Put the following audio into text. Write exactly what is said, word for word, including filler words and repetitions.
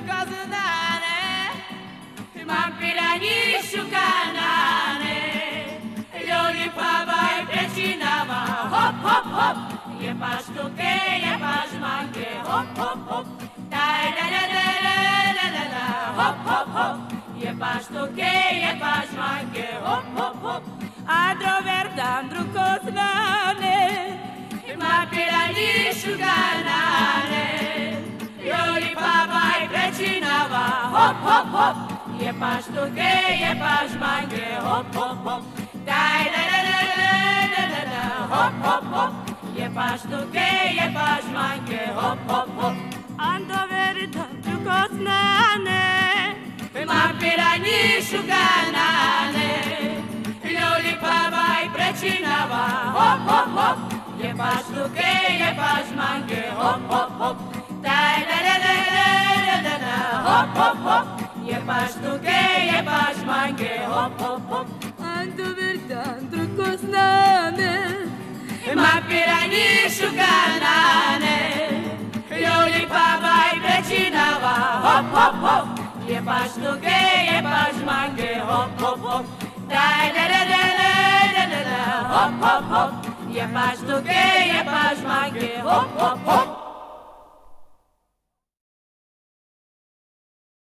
szukazunane, mam pirani szukane, Loli pawaj precinava, hop hop hop, je paš tuke, je paš manke, hop hop hop, daj da da da da da da da, hop hop hop, je paš tuke, je paš manke, hop hop hop, Andro verdandru koznane, ma pirani šuganane, Loli pawaj precinava, hop hop hop, je paš tuke, je paš manke, hop hop hop, daj da da da da da da, hop hop hop, je paš tuke, je paš manke, hop hop hop. Ando verita truko znane, ma pirani šuganane, Loli pawaj precinava, hop hop hop, je paš tuke, je paš manke, hop hop hop, daj da da da da da da da, hop hop hop, je paš tuke, je paš manke, hop hop hop. Ando verdandru koznane, ma pirani šuganane, Loli pawaj precinava, hop hop hop, je paš tuke, je paš manke, hop hop hop, daj da da da da da da da, hop hop hop, je paš tuke, je paš manke, hop hop hop.